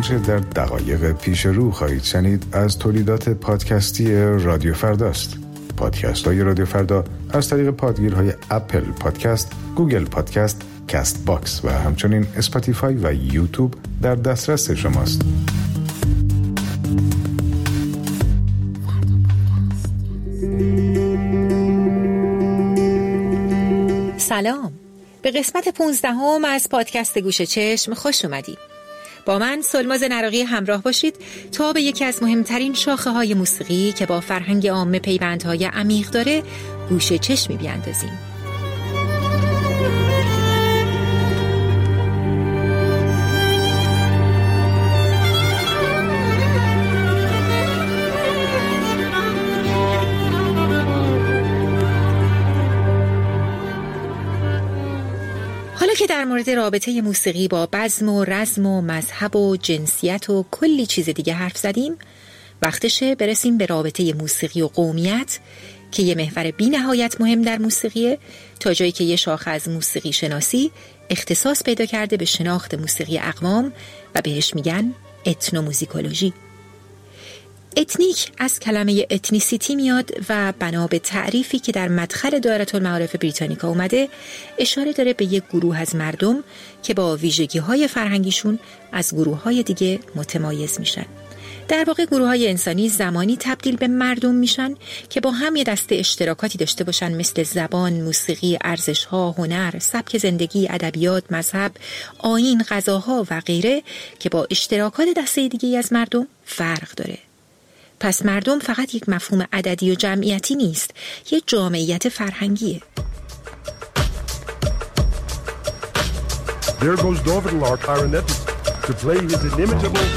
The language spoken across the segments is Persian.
آنچه در دقایق پیش رو خواهید شنید از تولیدات پادکستی رادیو فرداست. پادکست های رادیو فردا از طریق پادگیرهای اپل پادکست، گوگل پادکست، کست باکس و همچنین اسپاتیفای و یوتیوب در دسترس شماست. سلام، به قسمت 15 از پادکست گوش چشم خوش اومدید. با من سلماز نراقی همراه باشید تا به یکی از مهمترین شاخه های موسیقی که با فرهنگ عامه پیوندهای عمیق داره گوش چشمی بیاندازیم. که در مورد رابطه موسیقی با بزم و رزم و مذهب و جنسیت و کلی چیز دیگه حرف زدیم، وقتشه برسیم به رابطه موسیقی و قومیت که یه محور بی نهایت مهم در موسیقیه، تا جایی که یه شاخه از موسیقی شناسی اختصاص پیدا کرده به شناخت موسیقی اقوام و بهش میگن اتنوموزیکولوژی. اتنیک از کلمه اتنیسیتی میاد و بنا به تعریفی که در مدخل دایره المعارف بریتانیکا اومده اشاره داره به یک گروه از مردم که با ویژگی‌های فرهنگیشون از گروه‌های دیگه متمایز میشن. در واقع گروه‌های انسانی زمانی تبدیل به مردم میشن که با هم یه دسته اشتراکاتی داشته باشن مثل زبان، موسیقی، ارزش‌ها، هنر، سبک زندگی، ادبیات، مذهب، آیین، غذاها و غیره که با اشتراکات دسته دیگه‌ای از مردم فرق داره. پس مردم فقط یک مفهوم عددی و جمعیتی نیست، یک جامعیت فرهنگیه. There goes David our clarinetist to play his inimitable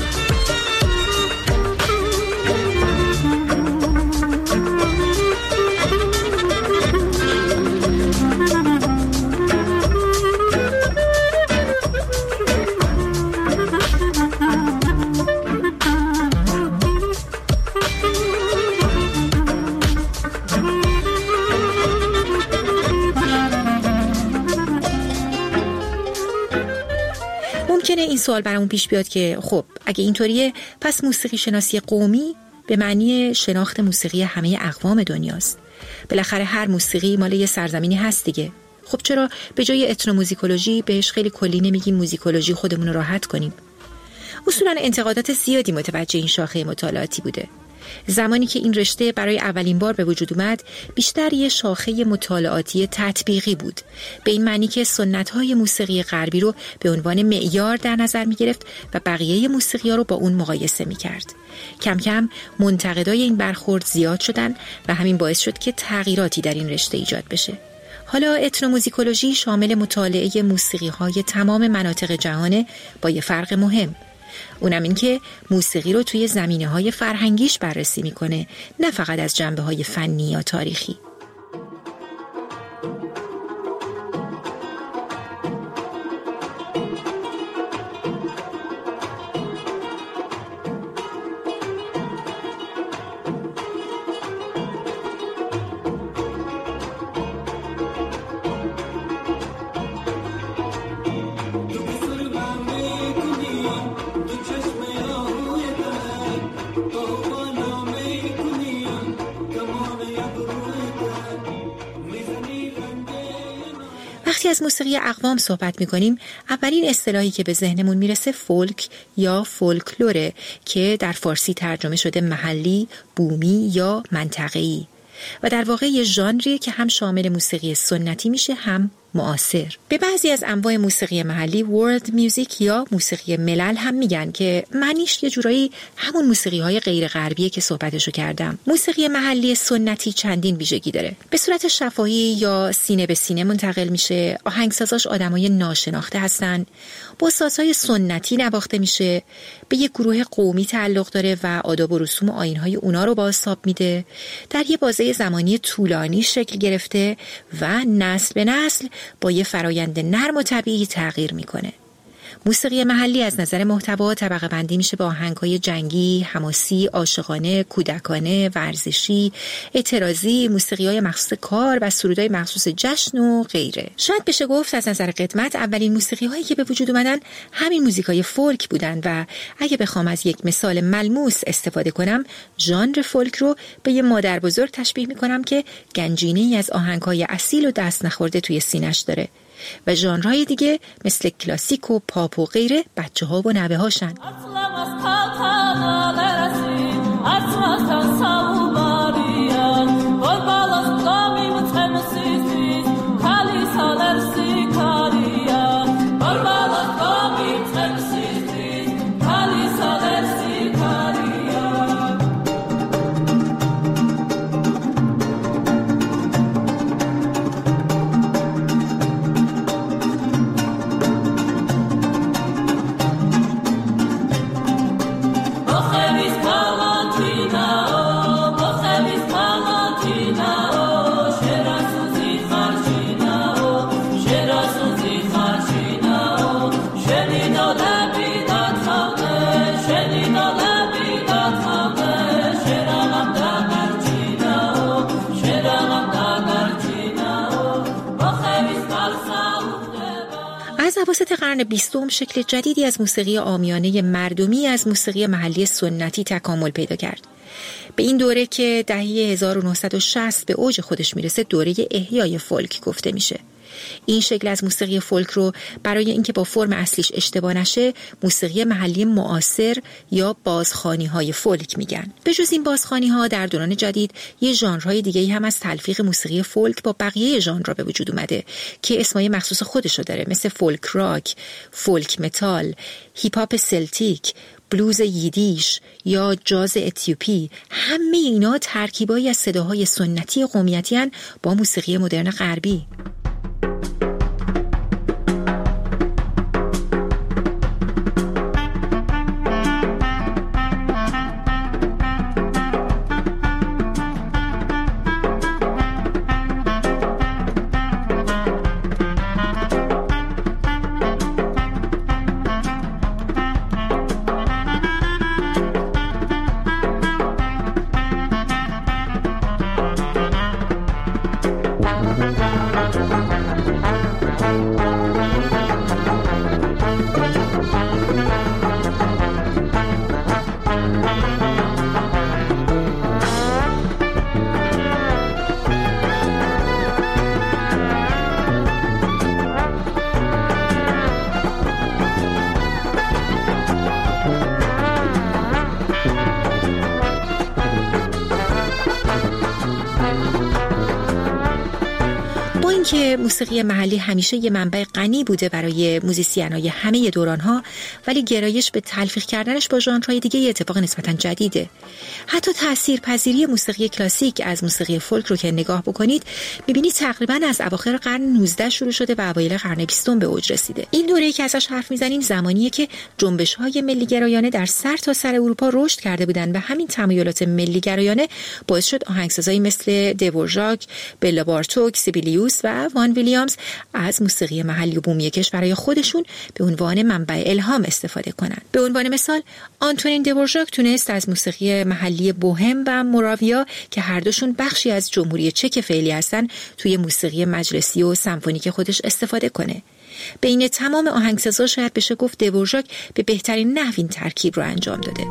ممکنه این سوال برامون پیش بیاد که خب اگه اینطوریه پس موسیقی شناسی قومی به معنی شناخت موسیقی همه اقوام دنیاست. بالاخره هر موسیقی مال یه سرزمینی هست دیگه. خب چرا به جای اتنوموزیکولوژی بهش خیلی کلی نمیگیم موزیکولوژی، خودمون رو راحت کنیم؟ اصولاً انتقادات زیادی متوجه این شاخه مطالعاتی بوده. زمانی که این رشته برای اولین بار به وجود اومد بیشتر یه شاخه مطالعاتی تطبیقی بود، به این معنی که سنت‌های موسیقی غربی رو به عنوان معیار در نظر می‌گرفت و بقیه موسیقی‌ها رو با اون مقایسه می‌کرد. کم کم منتقدای این برخورد زیاد شدن و همین باعث شد که تغییراتی در این رشته ایجاد بشه. حالا اتنوموزیکولوژی شامل مطالعه موسیقی‌های تمام مناطق جهان با یه فرق مهم. اونم این که موسیقی رو توی زمینه‌های فرهنگیش بررسی میکنه، نه فقط از جنبه‌های فنی یا تاریخی. وقتی از موسیقی اقوام صحبت می‌کنیم، اولین اصطلاحی که به ذهنمون میرسه فولک یا فولکلوره که در فارسی ترجمه شده محلی، بومی یا منطقه‌ای و در واقع یه ژانریه که هم شامل موسیقی سنتی میشه هم معاصر. به بعضی از انواع موسیقی محلی ورلد میوزیک یا موسیقی ملل هم میگن که معنیش یه جورایی همون موسیقی‌های غیر غربیه که صحبتشو کردم. موسیقی محلی سنتی چندین ویژگی داره. به صورت شفاهی یا سینه به سینه منتقل میشه، آهنگسازاش آدمای ناشناخته هستن، با سازهای سنتی نواخته میشه، به یک گروه قومی تعلق داره و آداب و رسوم و آیین‌های اونا رو بازتاب میده، در یه بازه زمانی طولانی شکل گرفته و نسل به نسل با یه فرایند نرم و طبیعی تغییر میکنه. موسیقی محلی از نظر محتوا طبقه بندی میشه به آهنگ‌های جنگی، حماسی، عاشقانه، کودکانه، ورزشی، اعتراضی، موسیقی‌های مخصوص کار و سرودهای مخصوص جشن و غیره. شاید بشه گفت از نظر قدمت اولین موسیقی‌هایی که به وجود اومدن همین موزیکای فولک بودن و اگه بخوام از یک مثال ملموس استفاده کنم، ژانر فولک رو به یه مادر بزرگ تشبیه می‌کنم که گنجینه‌ای از آهنگ‌های اصیل و دست نخورده توی سینه‌اش داره و ژانرهای دیگه مثل کلاسیک و پاپ و غیره بچه‌ها و نوه‌هاشن. از اواسط قرن 20 شکل جدیدی از موسیقی عامیانه مردمی از موسیقی محلی سنتی تکامل پیدا کرد. به این دوره که دهه 1960 به اوج خودش میرسه دوره احیای فولک گفته میشه. این شکل از موسیقی فولک رو برای اینکه با فرم اصلیش اشتباه نشه موسیقی محلی معاصر یا بازخوانی‌های فولک میگن. به جز این بازخوانی‌ها در دوران جدید یه ژانرهای دیگه‌ای هم از تلفیق موسیقی فولک با بقیه ژانرها به وجود اومده که اسمای مخصوص خودشو داره، مثل فولک راک، فولک متال، هیپ هاپ سلتیک، بلوز ییدیش یا جاز اتیوپی. همه اینا ترکیبایی از صداهای سنتی قومیتی هن با موسیقی مدرن غربی. که موسیقی محلی همیشه یه منبع غنی بوده برای موزیسین‌های همه دوران‌ها، ولی گرایش به تلفیق کردنش با ژانرهای دیگه یه اتفاق نسبتاً جدیده. حتی تاثیرپذیری موسیقی کلاسیک از موسیقی فولک رو که نگاه بکنید می‌بینید تقریباً از اواخر قرن 19 شروع شده و اوایل قرن 20 به اوج رسیده. این دوره‌ای که ازش حرف می‌زنیم زمانیه که جنبش‌های ملی‌گرایانه در سر تا سر اروپا رشد کرده بودن و همین تمایلات ملی‌گرایانه باعث شد آهنگسازایی مثل دیورژاک، بلا بارتوک، سیبیلیوس و وان ویلیامز از موسیقی محلی و بومی کشورهای خودشون به عنوان منبع الهام استفاده کنند. به عنوان مثال آنتونین دیورژاک تونست از موسیقی محلی بوهم و موراویا که هر دوشون بخشی از جمهوری چک فعلی هستن توی موسیقی مجلسی و سمفونیک خودش استفاده کنه. بین تمام آهنگسازا شاید بشه گفت دیورژاک به بهترین نحو این ترکیب رو انجام داده.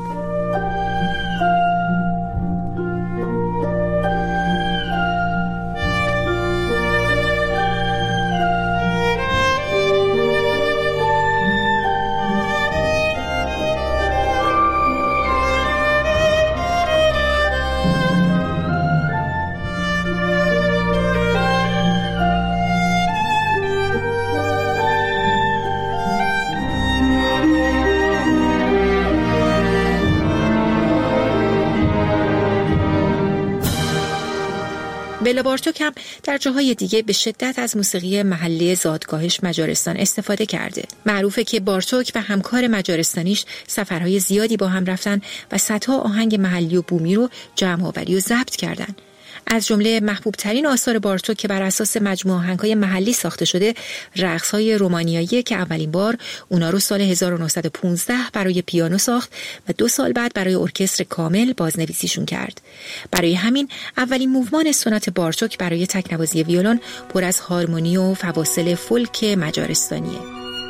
بلا بارتوک هم در جاهای دیگه به شدت از موسیقی محلی زادگاهش مجارستان استفاده کرده. معروفه که بارتوک و همکار مجارستانیش سفرهای زیادی با هم رفتن و صدها آهنگ محلی و بومی رو جمع آوری و ضبط کردن. از جمله محبوب ترین آثار بارتوک که بر اساس مجموعه آهنگ‌های محلی ساخته شده، رقص‌های رومانیایی که اولین بار اونا رو سال 1915 برای پیانو ساخت و 2 سال بعد برای ارکستر کامل بازنویسیشون کرد. برای همین اولین موومان سونات بارتوک برای تکنوازی ویولن پر از هارمونی و فواصل فولک مجارستانیه.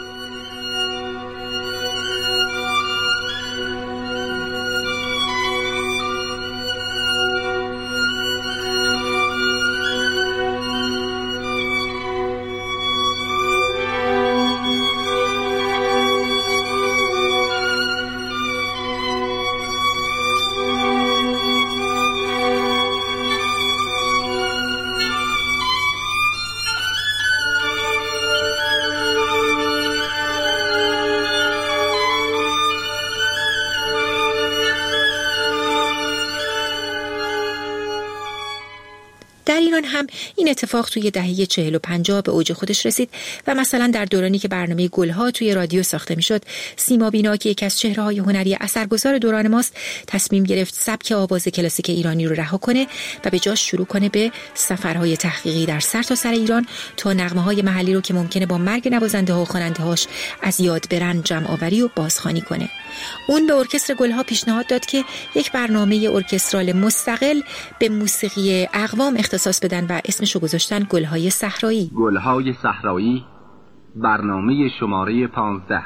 در ایران هم این اتفاق توی دهه 40 و 50 به اوج خودش رسید و مثلا در دورانی که برنامه گلها توی رادیو ساخته میشد، سیما بینا که یکی از چهره‌های هنری اثرگذار دوران ماست تصمیم گرفت سبک آواز کلاسیک ایرانی رو رها کنه و به جاش شروع کنه به سفرهای تحقیقی در سرتاسر ایران تا نغمه‌های محلی رو که ممکنه با مرگ نوازنده‌ها و خواننده‌هاش از یاد برن جمع آوری و بازخوانی کنه. اون به ارکستر گلها پیشنهاد داد که یک برنامه ارکسترال مستقل به موسیقی اقوام اختصاص بدن و اسمشو گذاشتن گلهای صحرایی. گلهای صحرایی، برنامه شماره 15.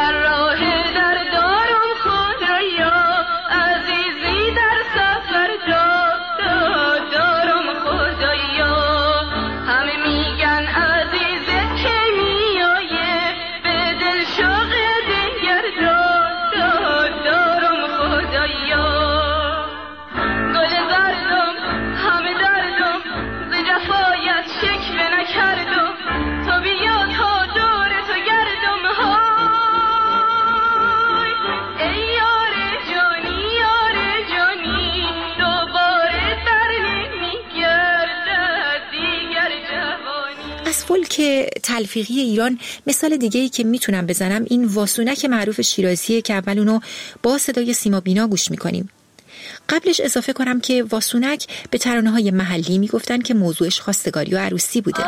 فولک تلفیقی ایران مثال دیگه‌ای که میتونم بزنم این واسونک معروف شیرازیه که اول اونو با صدای سیما بینا گوش میکنیم. قبلش اضافه کنم که واسونک به ترانه‌های محلی میگفتن که موضوعش خواستگاری و عروسی بوده.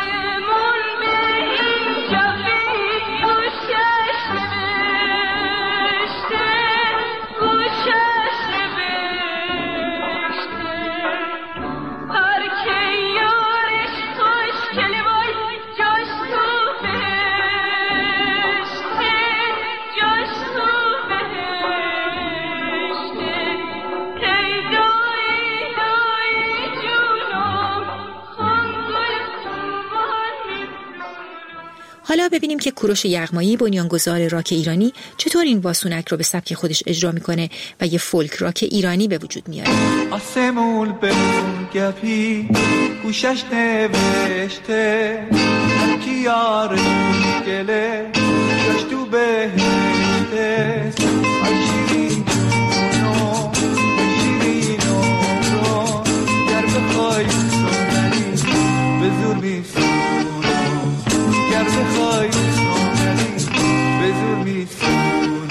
حالا ببینیم که کوروش یغمایی بنیانگذار راک ایرانی چطور این واسونک رو به سبک خودش اجرا میکنه و یه فولک راک ایرانی به وجود میاره. آسمون به گپی گوشش نوشته هر کی یارش گله جاش تو بهشته شیرین جونو شیرین رو گر بخوای سنری به زور میسونو گر بخوای سنری به زور میسونو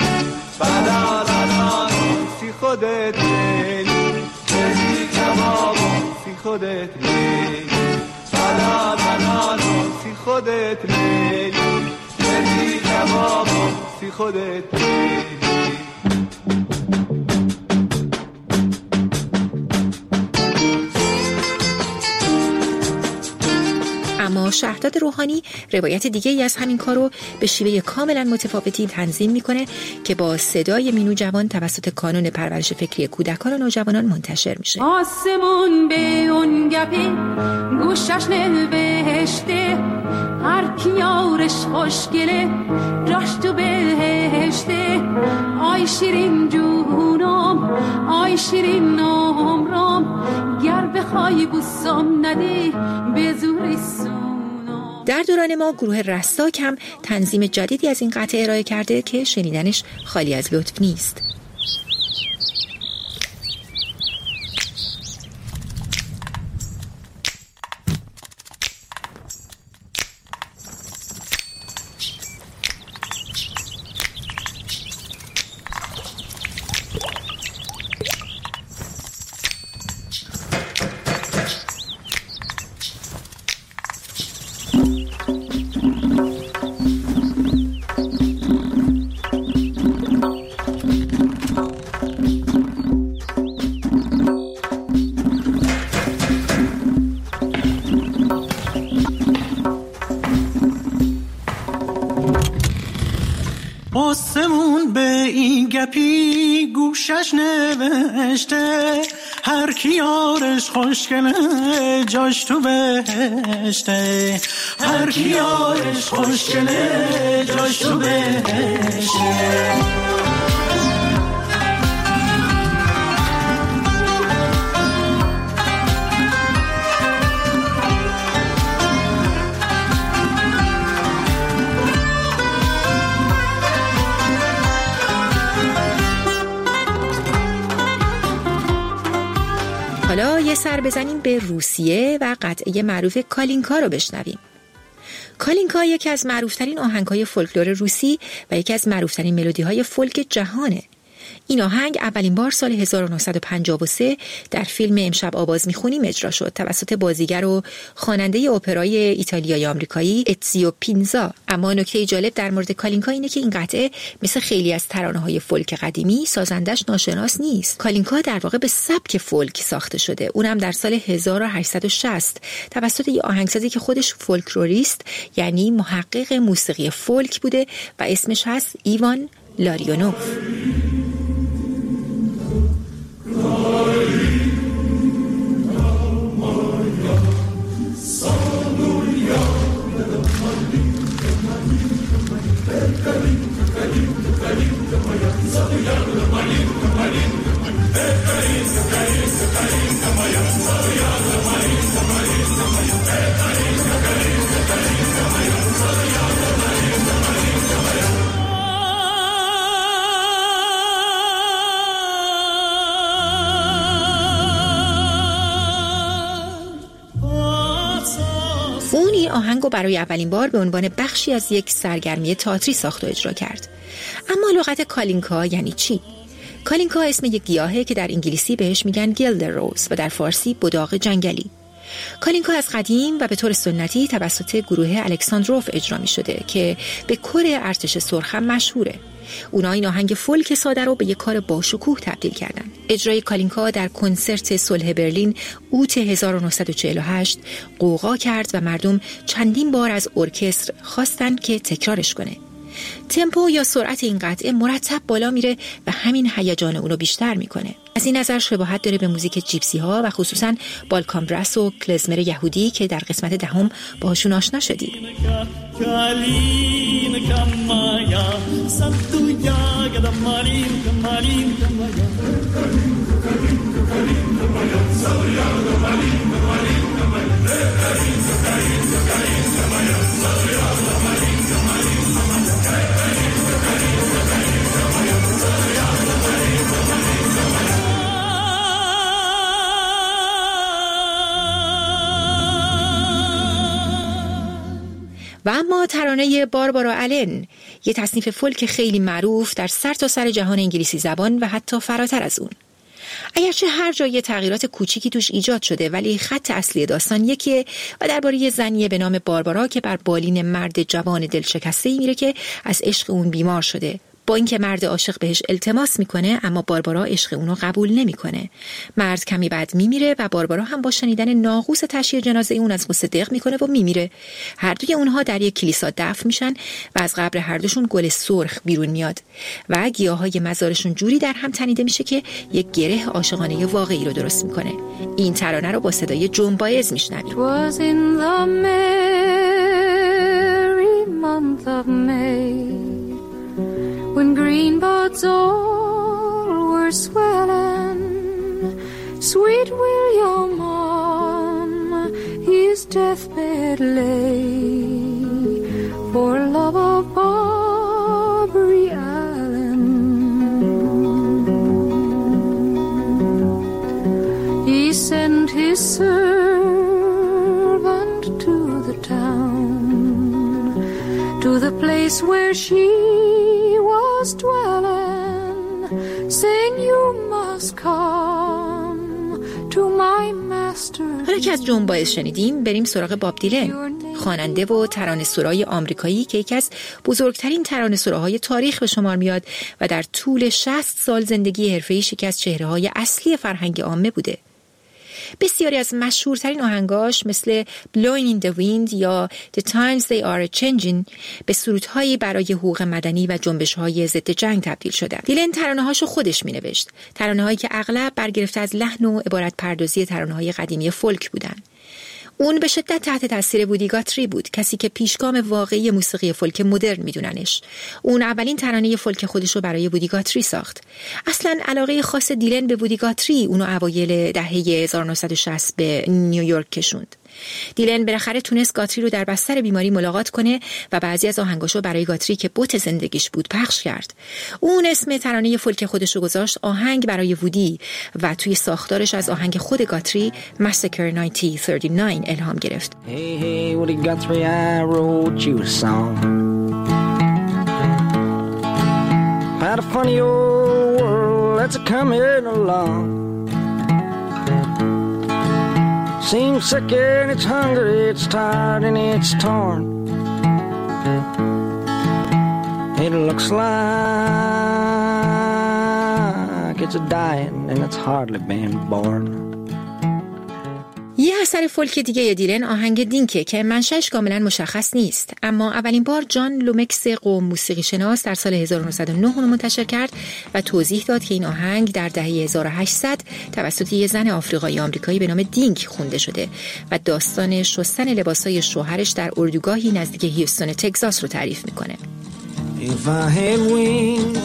بدالا سی خودت لیلی بزی کبابو سی خودت لیلی بدالا سی خودت لیلی بزی کبابو سی خودت لیلی. اما شهرداد روحانی روایت دیگه ای از همین کارو به شیوه کاملا متفاوتی تنظیم میکنه که با صدای مینو جوان توسط کانون پرورش فکری کودکان و نوجوانان منتشر میشه. آسمون به اون گپی گوشش نوشته هر کی یارش خوشگله جاش تو بهشته آی شیرین جونم آی شیرین عمرم گر بخوای بوسم ندی به زوری سونم. در دوران ما گروه رستاک هم تنظیم جدیدی از این قطعه ارائه کرده که شنیدنش خالی از لطف نیست. گپی گوشش نوشته، هر کی یارش خوشگله جاش تو بهشته، هر کی یارش خوشگله جاش تو بهشته. حالا یه سر بزنیم به روسیه و قطعه معروف کالینکا رو بشنویم. کالینکا یکی از معروفترین آهنگ‌های فولکلور روسی و یکی از معروفترین ملودی‌های فولک جهانه. این آهنگ اولین بار سال 1953 در فیلم امشب آواز میخونیم اجرا شد توسط بازیگر و خواننده اپرای ایتالیایی آمریکایی اتزیو پینزا. اما نکته جالب در مورد کالینکا اینه که این قطعه مثل خیلی از ترانه‌های فولک قدیمی سازندش ناشناس نیست. کالینکا در واقع به سبک فولک ساخته شده، اونم در سال 1860 توسط یه آهنگسازی که خودش فولکلوریست یعنی محقق موسیقی فولک بوده و اسمش هست ایوان لاریونوف. اون این آهنگو برای اولین بار به عنوان بخشی از یک سرگرمی تئاتری ساخت و اجرا کرد. اما لغت کالینکا یعنی چی؟ کالینکا اسم یک گیاهه که در انگلیسی بهش میگن گیلدر روز و در فارسی بداغ جنگلی. کالینکا از قدیم و به طور سنتی توسط گروه الکساندروف اجرا می شده که به کور ارتش سرخ هم مشهوره. اونا این آهنگ فولک ساده رو به یک کار باشکوه تبدیل کردن. اجرای کالینکا در کنسرت صلح برلین اوت 1948 غوغا کرد و مردم چندین بار از ارکستر خواستن که تکرارش کنه. تمپو یا سرعت این قطعه مرتب بالا میره و همین هیجان اونو بیشتر میکنه. از این نظر شباهت داره به موزیک جیپسی ها و خصوصا بالکان برس و کلزمر یهودی که در قسمت دهم باهاشون آشنا شدیم. و اما ترانه باربارا آلن، یه تصنیف فولک خیلی معروف در سرتاسر جهان انگلیسی زبان و حتی فراتر از اون. اگرچه هر جای تغییرات کوچیکی توش ایجاد شده ولی خط اصلی داستان یکیه و درباره زنیه به نام باربارا که بر بالین مرد جوان دلشکسته‌ای میره که از عشق اون بیمار شده. با اینکه مرد عاشق بهش التماس میکنه اما باربارا عشق اونو قبول نمیکنه. مرد کمی بعد میمیره و باربارا هم با شنیدن ناقوس تشییع جنازه اون از غصه دق میکنه و میمیره. هر دوی اونها در یک کلیسا دفن میشن و از قبر هر دوشون گل سرخ بیرون میاد و گیاهای مزارشون جوری در هم تنیده میشه که یک گره عاشقانه واقعی رو درست میکنه. این ترانه رو با صدای جون بایز میشنویم. When green buds all were swelling, sweet William on his deathbed lay, for love of Barbary Allen. He sent his servant to the town, to the place where she was dwelling, saying you must come to my master. حالا که از جون بایز شنیدیم بریم سراغ باب دیلن، خواننده و ترانه‌سرای آمریکایی که یکی از بزرگترین ترانه‌سراهای تاریخ به شمار میاد و در طول 60 سال زندگی حرفه‌ایش یکی از چهره‌های اصلی فرهنگ عامه بوده. بسیاری از مشهورترین آهنگاش مثل Blowing in the Wind یا The Times They Are Changing به سرودهایی برای حقوق مدنی و جنبش‌های ضد جنگ تبدیل شدند. دیلن ترانه‌هاشو خودش می‌نوشت، ترانه‌هایی که اغلب برگرفته از لحن و عبارت پردازی ترانه‌های قدیمی فولک بودند. اون به شدت تحت تاثیر وودی گاتری بود، کسی که پیشگام واقعی موسیقی فولک مدرن میدوننش. اون اولین ترانه فولک خودش رو برای وودی گاتری ساخت. اصلاً علاقه خاص دیلن به وودی گاتری اونو اوایل دهه 1960 به نیویورک کشوند. دیلن بالاخره تونست گاتری رو در بستر بیماری ملاقات کنه و بعضی از آهنگاشو برای گاتری که بوت زندگیش بود پخش کرد. اون اسم ترانه فولک خودش رو گذاشت آهنگ برای وودی و توی ساختارش از آهنگ خود گاتری Massacre 1939 الهام گرفت. Hey, hey, Woody Guthrie, I wrote you a song about a funny old world that's a-coming along. Seems sick and it's hungry, it's tired and it's torn. It looks like it's a dying and it's hardly been born. یه اثر فولک دیگه دیلن آهنگ دینکه که منشأش کاملا مشخص نیست، اما اولین بار جان لومکس قوم موسیقی شناس در سال 1909 اون منتشر کرد و توضیح داد که این آهنگ در دهه 1800 توسط یه زن آفریقایی آمریکایی به نام دینک خونده شده و داستان شستن لباسای شوهرش در اردوگاهی نزدیک هیوستون تگزاس رو تعریف میکنه. If I had wings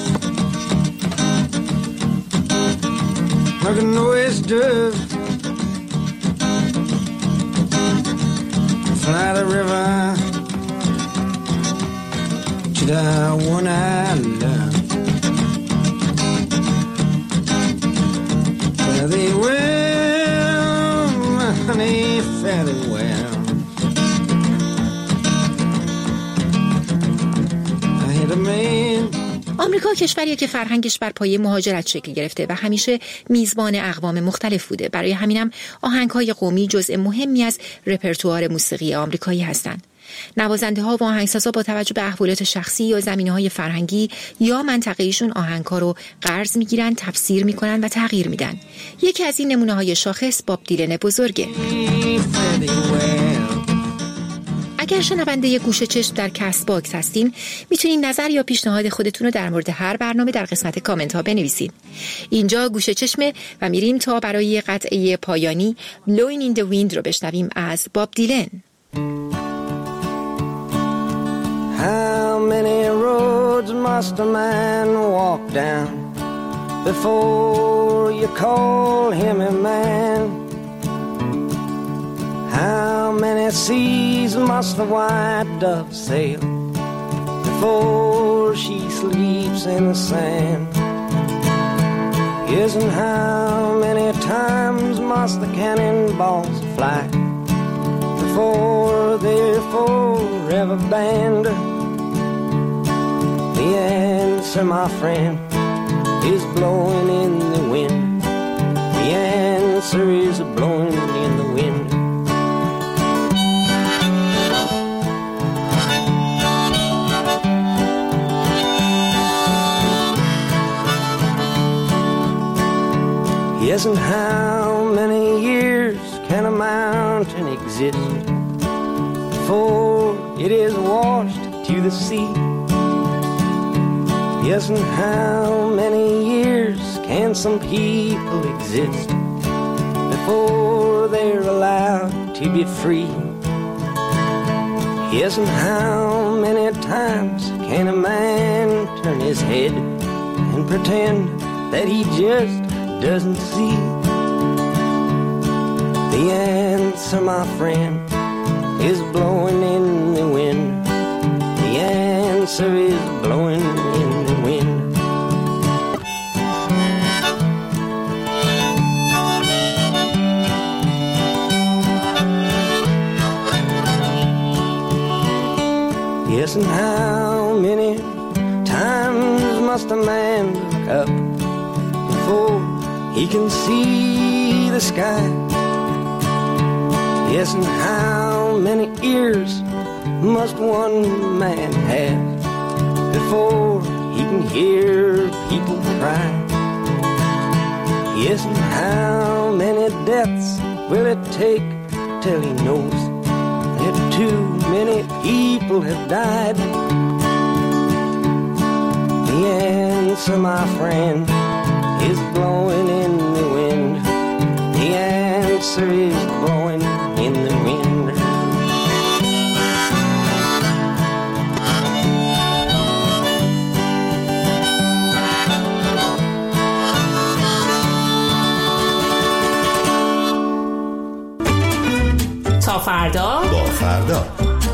like a noise dove, fly the river to the one I love. Well, they will, my honey, fairly well. I had a man. آمریکا کشوریه که فرهنگش بر پایه مهاجرت شکل گرفته و همیشه میزبان اقوام مختلف بوده. برای همینم آهنگ‌های قومی جزء مهمی از رپرتوار موسیقی آمریکایی هستند. نوازنده‌ها و آهنگسازها با توجه به احوالات شخصی یا زمینه‌های فرهنگی یا منطقه‌ایشون آهنگ‌ها رو قرض می‌گیرن، تفسیر می‌کنن و تغییر میدن. یکی از این نمونه‌های شاخص باب دیلن بزرگه. اگر شنونده گوشه چشم در کست باکس هستین میتونین نظر یا پیشنهاد خودتون رو در مورد هر برنامه در قسمت کامنت ها بنویسین. اینجا گوشه چشمه و میریم تا برای قطعه پایانی Blowing in the Wind رو بشنویم از باب دیلن. How many roads must a man walk down before you call him a man? How many seas must the white dove sail before she sleeps in the sand? Yes, and how many times must the cannonballs fly before they're forever banned? The answer, my friend, is blowing in the wind. The answer is blowing in the wind. Yes, and how many years can a mountain exist before it is washed to the sea? Yes, and how many years can some people exist before they're allowed to be free? Yes, and how many times can a man turn his head and pretend that he just doesn't see? The answer, my friend, is blowing in the wind. The answer is blowing in the wind. Yes, and how many times must a man look up before he can see the sky? Yes, and how many ears must one man have before he can hear people cry? Yes, and how many deaths will it take till he knows that too many people have died? The answer, my friend, is blowing in the wind. The answer is blowing in the wind. تا فردا با فردا.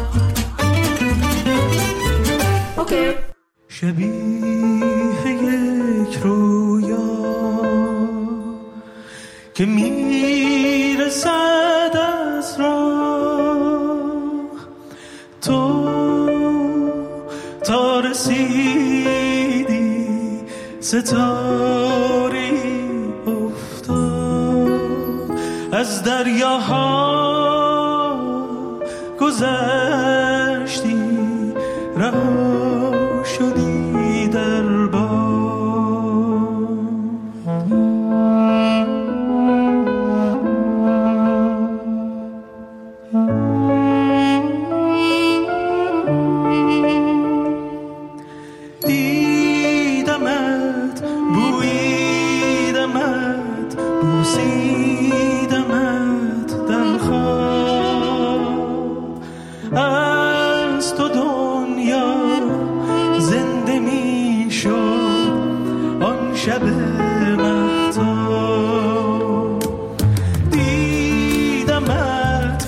اوکی. شبیه یک رویا که میرسد از راه، تو تا رسیدی ستاره افتاد، از دریاها گذشتی رها شدی در دیدمت، بویدمت، بوسیدمت در خواب، از تو دنیا زنده می شد آن شب مهتاب. دیدمت،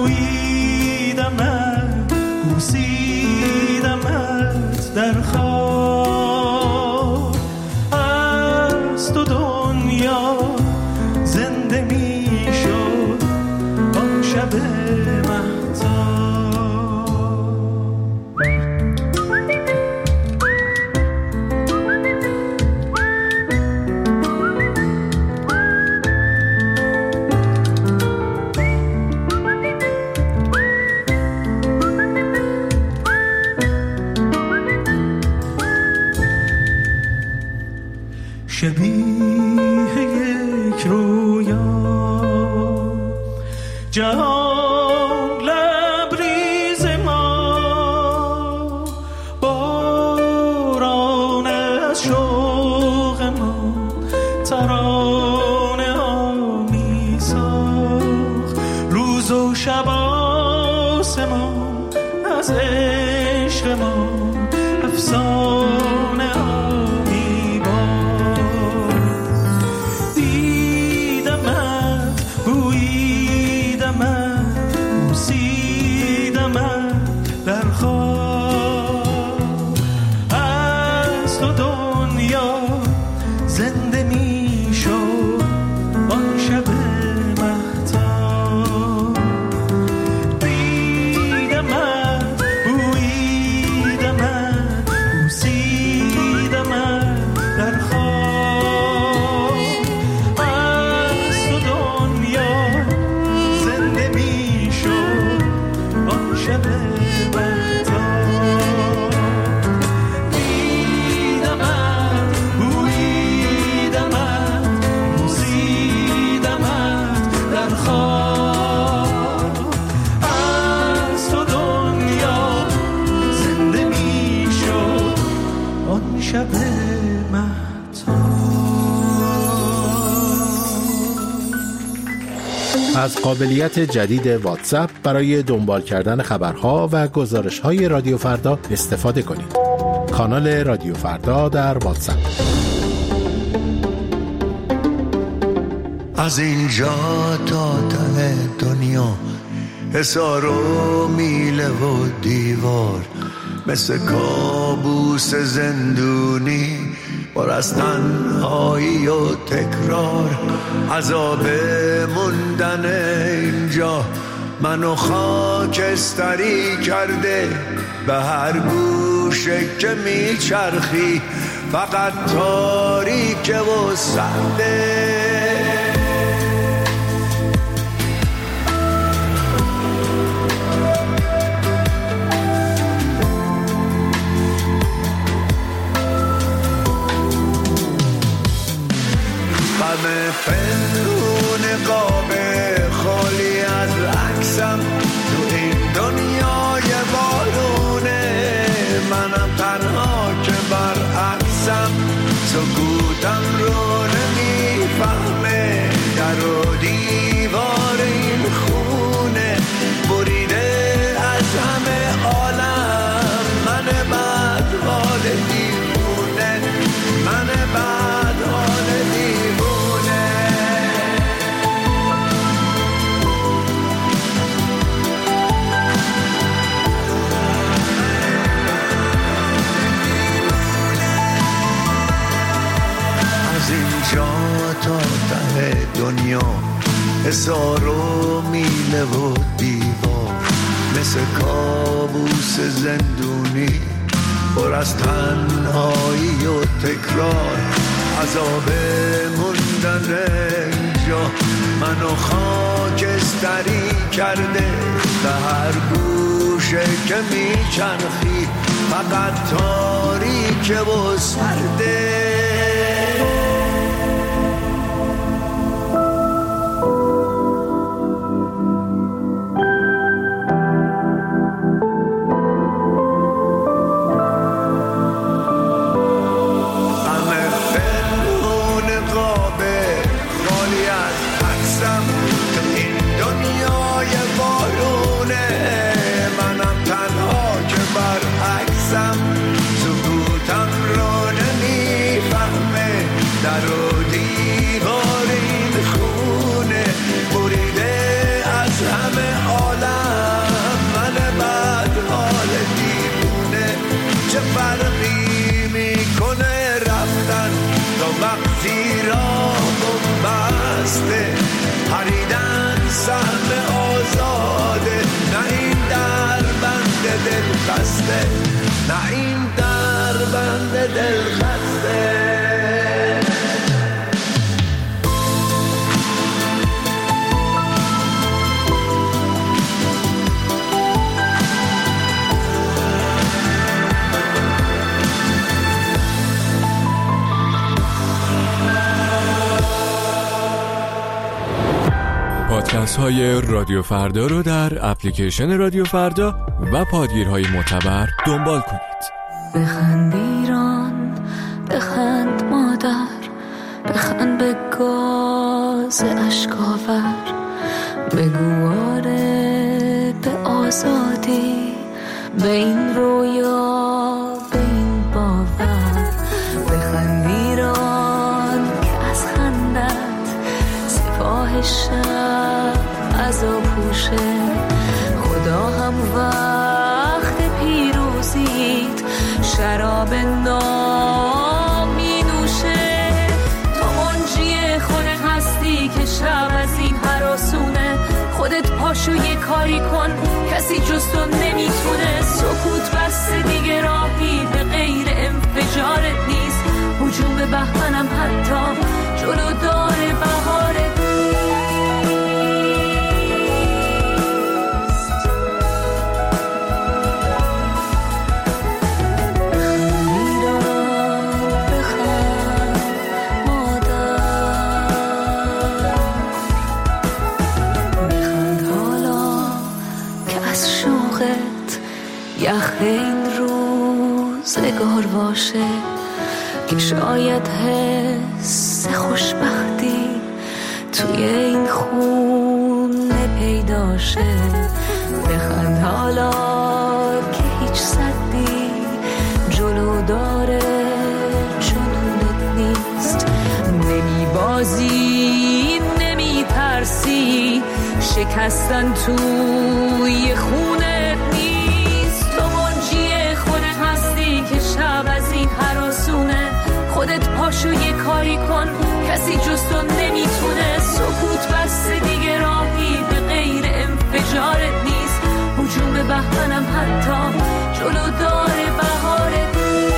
بویدمت، بوسیدمت در خواب، از تو دنیا زنده می شد آن شب مهتاب. شبیه یک رویا جهان لبریز ما، باران از شوق ما ترانه ها می ساخت، روز و شب آسمان از عشق ما افسانه ها می بارد. دیدمت، بویدمت، بوسیدمت در خواب، از تو دنیا زنده می شد آن شب مهتاب. دیدمت، بویدمت، بوسیدمت در خواب، از تو دنیا زنده می شد آن شب مهتاب. دیدمت، بویدمت، بوسیدمت در خواب، از تو دنیا زنده می شد آن شب از قابلیت جدید واتساپ برای دنبال کردن خبرها و گزارش‌های رادیو فردا استفاده کنید. کانال رادیو فردا در واتساپ. از اینجا تا ته دنیا حصار و میله و دیوار، مثل کابوس زندونی پر از تنهایی و تکرار، عذاب موندن اینجا منو خاکستری کرده، به هر گوشه که میچرخی فقط تاریکه و سرده. غم پنهون قاب حصار و میله و دیوار، مثل کابوس زندونی پر از تنهایی و تکرار. عذاب موندن اینجا منو خاکستری کرده، به هر گوشه که میچرخی فقط تاریکه و سرده. پریدن سهم آزاده، نه این در بند دل خسته، نه این در بند دل خسته. پادکست های رادیو فردا رو در اپلیکیشن رادیو فردا و پادگیرهای معتبر دنبال کنید. بخند ایران، بخند مادر، بخند به گاز اشکاور، بگو آره به آزادی، به این رویا، به این باور. بخند ایران که از خندت سپاه شب عذاب پوشه، خدا هم وقت پیروزیت شراب نام می نوشه. تو منجی خونه هستی که شب از این هراسونه، خودت پاشو یه کاری کن کسی جز تو نمیتونه. سکوت بس دیگه راهی به غیر انفجارت نیست، هجوم بهمنم حتی جلو داره بهاره. یخ این روزگار باشه که شاید حس خوشبختی توی این خونه پیدا شه. بخند حالا که هیچ صدی جلو داره جنونت نیست، نمی بازی نمی ترسی، شکستن توی خونت نیست. تو منجی خونه هستی که شب از این هراسونه، خودت پاشو یه کاری کن کسی جز تو نمیتونه. سکوت بس دیگه راهی به غیر انفجارت نیست، هجوم بهمنم حتی جلو داره بهاره.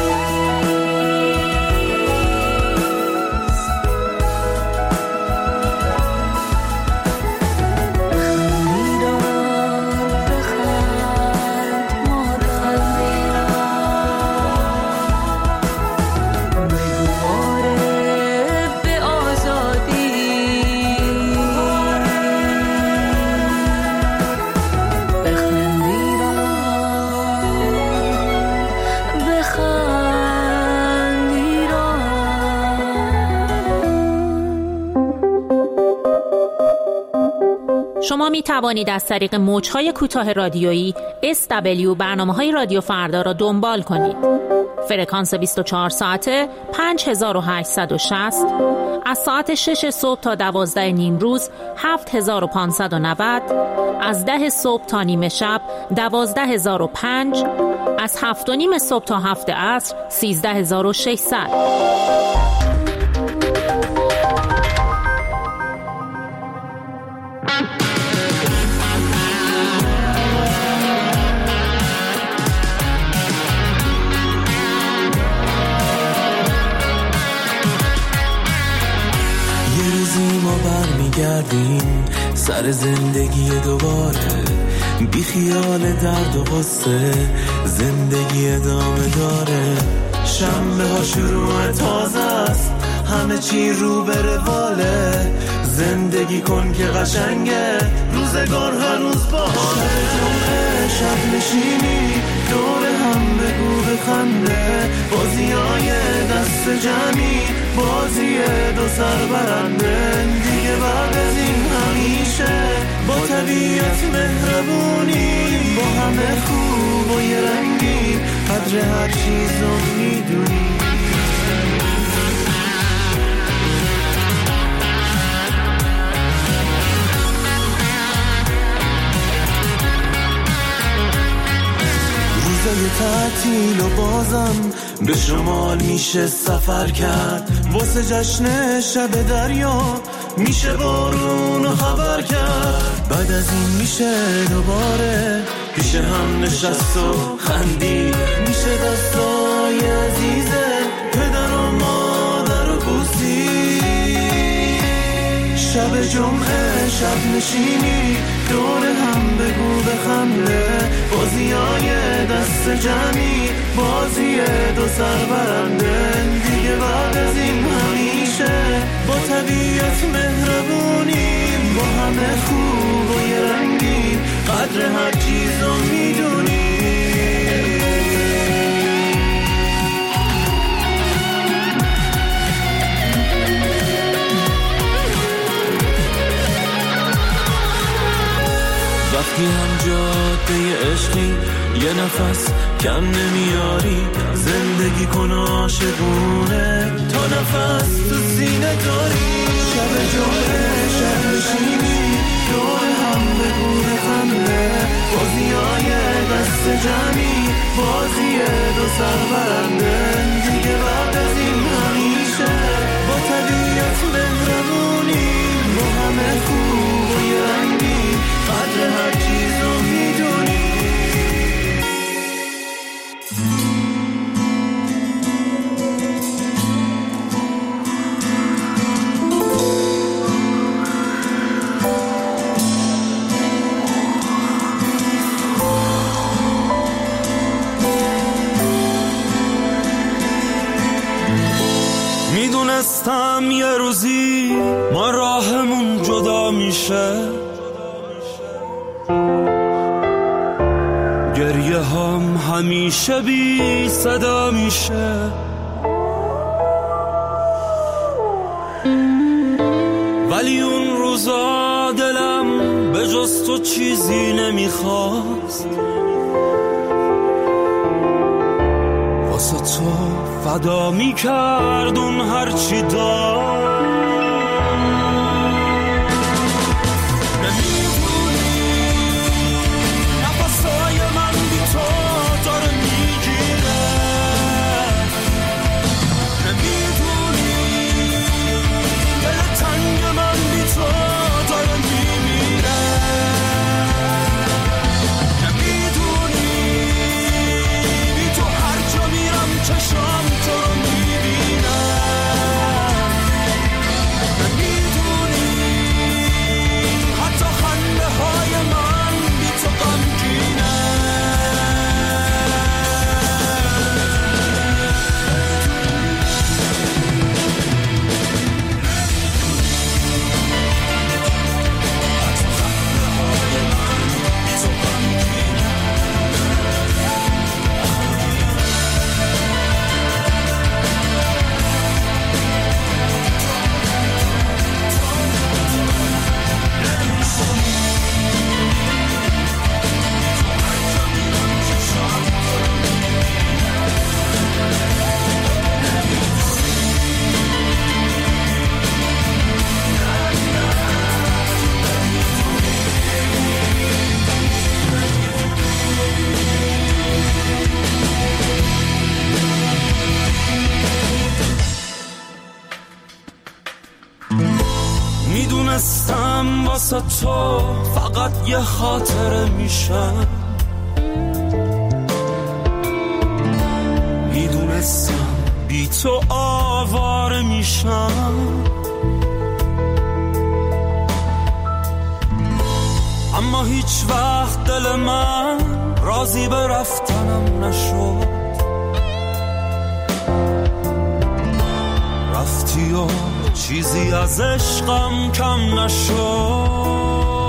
شما می توانید از طریق موج‌های کوتاه رادیویی SW برنامه‌های رادیو فردا را دنبال کنید. فرکانس 24 ساعته 5860، از ساعت 6 صبح تا 12 نیم روز 7590، از 10 صبح تا نیمه شب 12005، از 7 و نیم صبح تا 7 عصر 13600. برمیگردیم سر زندگی دوباره، بی خیال درد و غصه زندگی ادامه داره. شنبه ها شروع تازه است، همه چی رو به رواله. زندگی کن که قشنگه، روزگار هنوز باحاله. شب نشینی دور هم بگو بخنده، بازیای دست جمعی، بازی دو سر برنده. دیگه بعد از این همیشه با طبیعت مهربونی، با همه خوب و یه رنگی، قدر هر چیزو میدونی. روزای تعطیل و بازم به شمال میشه سفر کرد، واسه جشن شب دریا میشه بارون و خبر کرد. بعد از این میشه دوباره پیش هم نشست و خندید، میشه دستای عزیزه پدر و مادر و بوسید. شب جمعه شب نشینی دور هم بگو بخنده، بازیای دست جمعی، بازی دو سر برنده. دیگه بعد از این همیشه با طبیعت مهربونی، با همه خوب و یه رنگی، قدر هر چیزو میدونی. وقتی هم جاده عشقی یه نفس کم نمیاری، زندگی کن عاشقونه تا نفس تو سینه داری. شب جمعه شب نشینی دور هم بگو بخنده، بازیای دست جمعی، بازی دو سر برنده. دیگه بعد از این همیشه با طبیعت مهربونی، با همه خوب و یه رنگی، قدر هر چیزو میدونی. میدونستم یه روزی ما راهمون جدا میشه، گریه هم همیشه بی صدا میشه. ولی اون روزا دلم به جز تو چیزی نمیخواست، واسه تو فدا میکرد اون هرچی داشت. واسه تو فقط یه خاطره میشم. میدونستم بی تو آواره میشم، اما هیچ وقت دل من راضی به رفتنم نشد. رفتی و چیزی از عشقم کم نشد.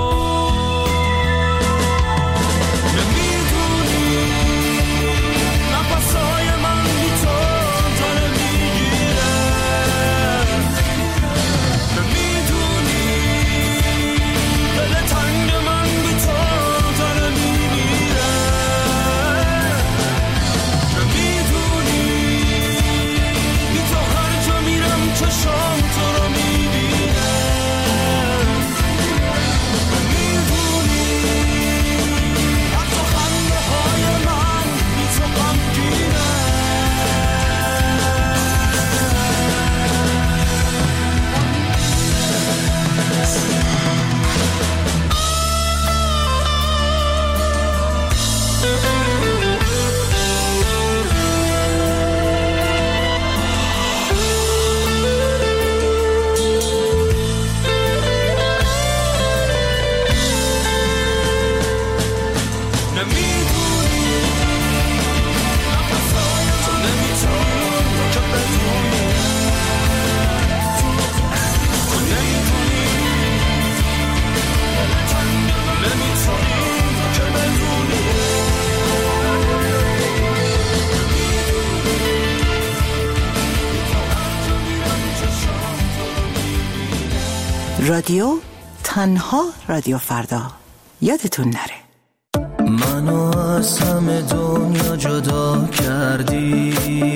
رادیو تنها رادیو فردا، یادتون نره. منو از همه دنیا جدا کردی،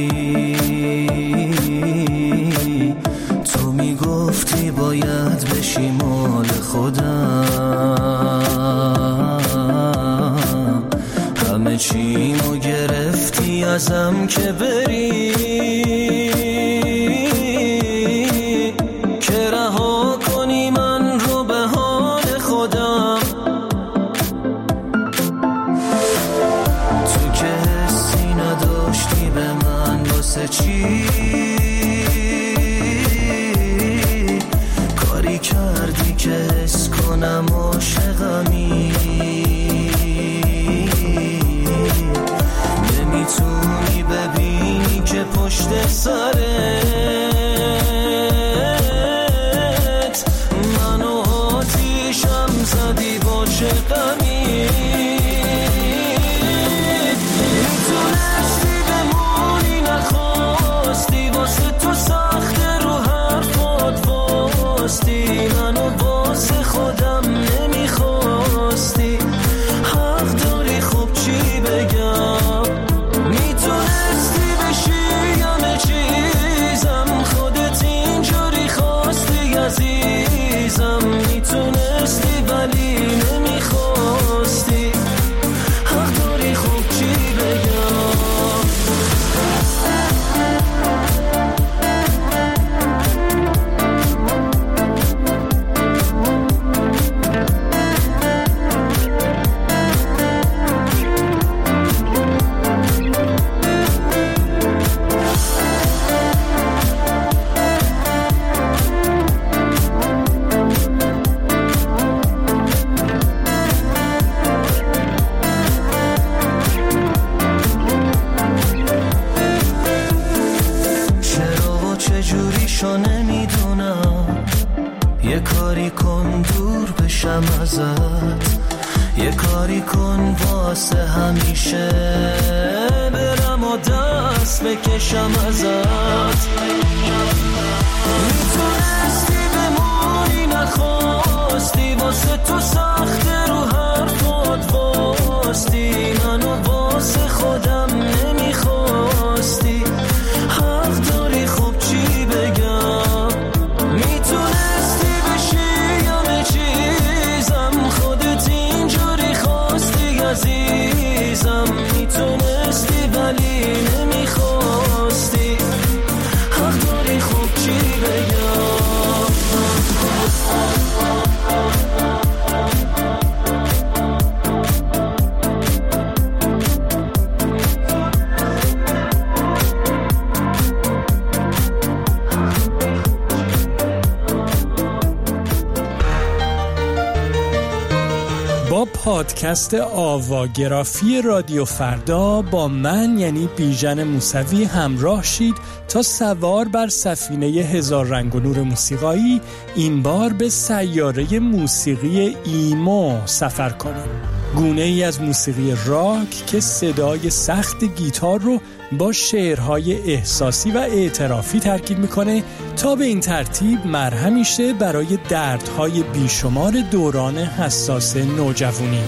تو میگفتی باید بشی مال خودم، همه چیمو گرفتی ازم که بری، که رها کنی من رو به حال خودم. تو که حسی نداشتی به من واسه چی، کاری کردی که حس کنم عاشقمی، نمیتونی ببینی که پشت سرت منو آتیشم زدی با چقمی. میتونستی بمونی نخواستی، واسه تو سخت رو حرفات واستی، منو واسه خودم نمیخواستی. حق داری خب چی بگم، میتونستی بشی همه چیزم، خودت اینجوری خواستی عزیزم، میتونستی ولی نمیخواستی. حق داری خب چی بگم. چجوریشو نمیدونم، یه کاری کن دور بشم ازت، یه کاری کن واسه همیشه برم و دست بکشم ازت. میتونستی بمونی نخواستی، واسه تو سخت رو حرفات واستی، منو واسه خودم نمیخواستی. حق داری خب چی بگم، میتونستی بشی همه چیزم، خودت اینجوری خواستی عزیزم، میتونستی ولی نمیخواستی. حق داری خب چی بگم. با پادکست آواگرافی رادیو فردا با من یعنی بیژن موسوی همراه شید تا سوار بر سفینه هزار رنگ و نور موسیقایی این بار به سیاره موسیقی ایمو سفر کنیم. گونه ای از موسیقی راک که صدای سخت گیتار رو با شعرهای احساسی و اعترافی ترکیب میکنه تا به این ترتیب مرهمی شه برای دردهای بیشمار دوران حساس نوجوانی.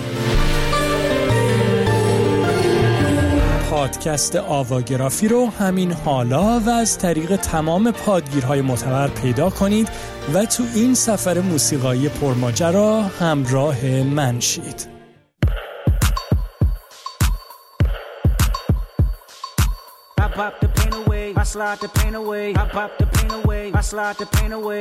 پادکست آواگرافی رو همین حالا و از طریق تمام پادگیرهای معتبر پیدا کنید و تو این سفر موسیقایی پرماجرا همراه من شید. Pop the pain away, I slide the pain away. I pop the pain away, I slide the pain away.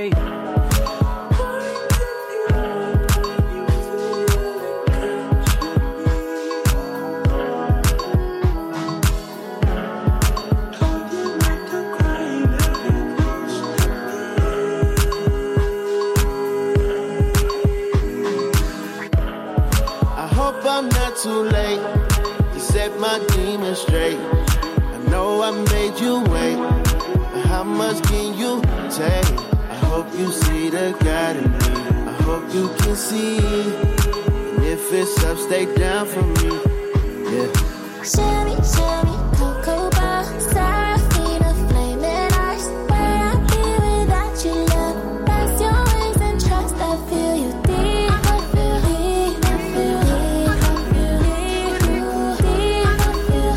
I hope I'm not too late to set my demons straight. Know I made you wait, but how much can you take? I hope you see the God in me. I hope you can see. And if it's up, stay down for me. Yeah. Shimmy, shimmy, cocoa bar, seraphina, flaming eyes. Where I'd be without you, love. Press your wings and trust. I feel you deep. I feel deep. I feel deep. I feel deep. I feel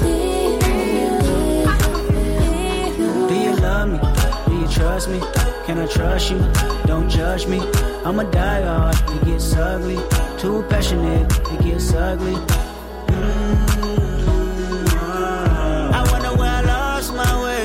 deep. Do you love me? Do you trust me? Can I trust you? Don't judge me. I'm a die-hard. It gets ugly. Too passionate. It gets ugly. I wonder where I lost my way.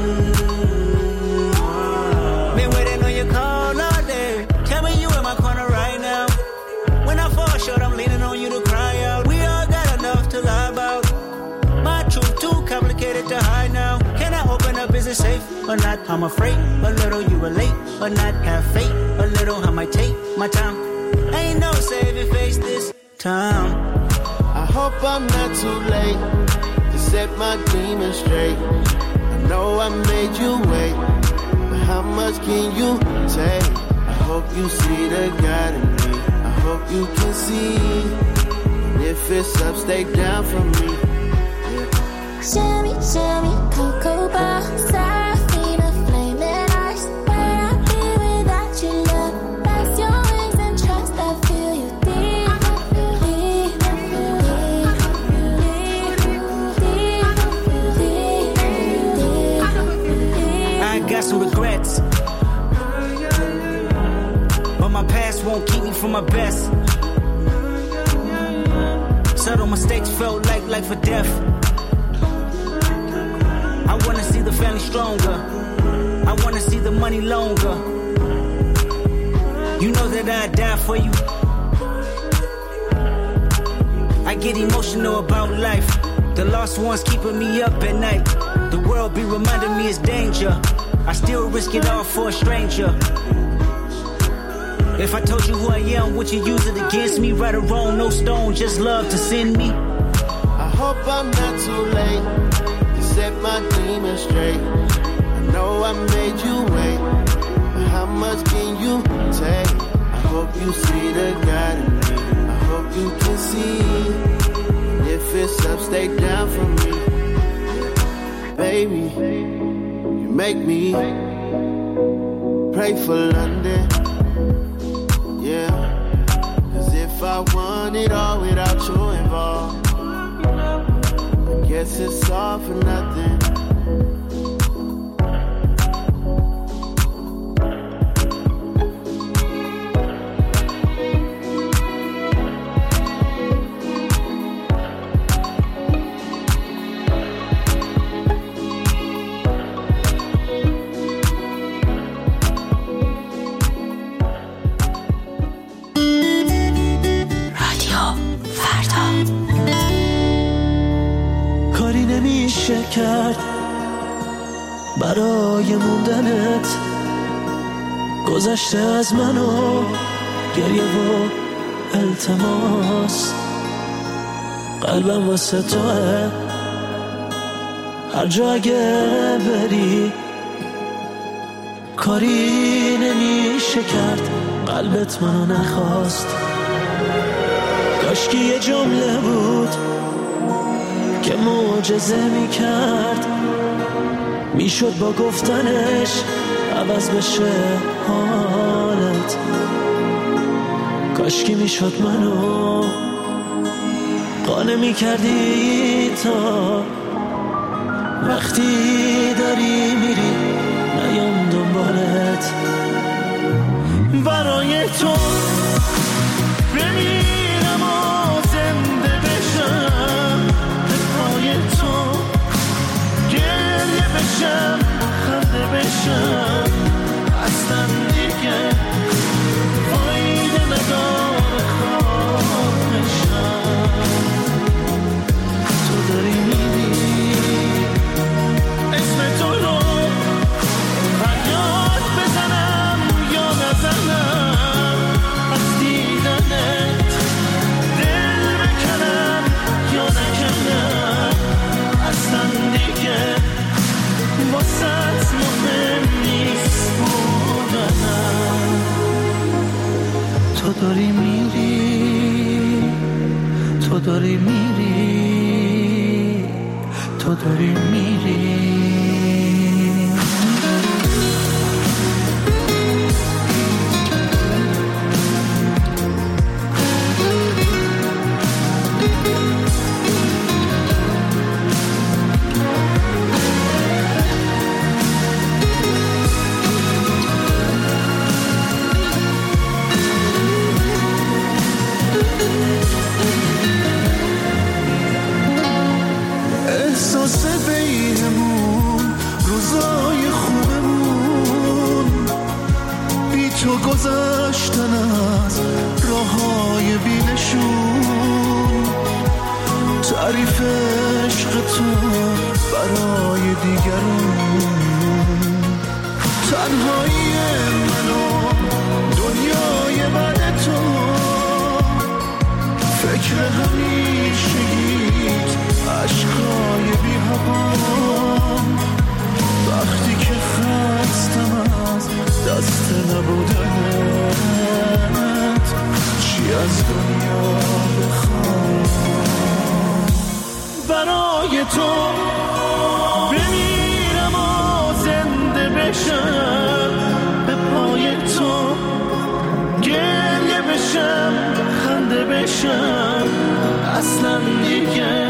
Been waiting on your call all day. Tell me you in my corner right now. When I fall short, I'm leaning on you to cry out. We all got enough to lie about. My truth too complicated to hide now. Can I open up? Is it safe or not? I'm afraid a little you relate or not. Have faith a little. I might take my time. Ain't no saving face this time. I hope I'm not too late to set my demons straight. I know I made you wait, but how much can you take? I hope you see the God in me. I hope you can see. And if it's up, stay down for me. Shimmy, shimmy, cocoa bar, seraphina, flaming eyes. Where I'd be without you, love. Press your wings and trust. I feel you deep. I feel deep. I feel deep. I feel deep. I feel deep. I got some regrets, but my past won't keep me from my best. Subtle mistakes felt like life or death. I wanna see the family stronger. I wanna see the money longer. You know that I'd die for you. I get emotional about life. The lost ones keeping me up at night. The world be reminding me it's danger. I still risk it all for a stranger. If I told you who I am, would you use it against me? Right or wrong, no stone, just love to send me. I hope I'm not too late to set my demons straight. I know I made you wait, but how much can you take? I hope you see the God in me. I hope you can see. And if it's up, stay down for me. Baby, you make me pray for London. Yeah, 'cause if I want it all without you involved, I guess it's all for nothing. کرد برای موندنت گذشته از من و گریه و التماس، قلبم واسه توه، هر جا اگه بری کاری نمیشه کرد، قلبت منو نخواست. کاشکی یه جمله بود که معجزه میکرد، میشد با گفتنش عوض بشه حالت. کاشکی میشد منو قانع میکردی تا وقتی داری میری نیام دنبالت. برای تو بمیرم و زنده بشم، به پای تو گریه بشم خنده بشم، اصلا دیگه فایده نداره خواهشم. تو داری میری اسم تو رو فریاد بزنم یا نزنم، از دیدنت دل بکنم یا نکنم، اصلا دیگه واسه مهم نیست بودنم. تو داری میری، تو داری میری، تو داری میری. احساس بینمون روزای خوبمون، بی تو گذشتن از راههای بینشون، تعریف عشق تو برای دیگرون، تنهایی منو دنیای بعد تو، فکر همیشگیت عشقای بی هوام، وقتی که خستم از دست نبودنت، چی از دنیا بخوام. برای تو بمیرم و زنده بشم، به پای تو گریه بشم خنده بشم، اصلا دیگه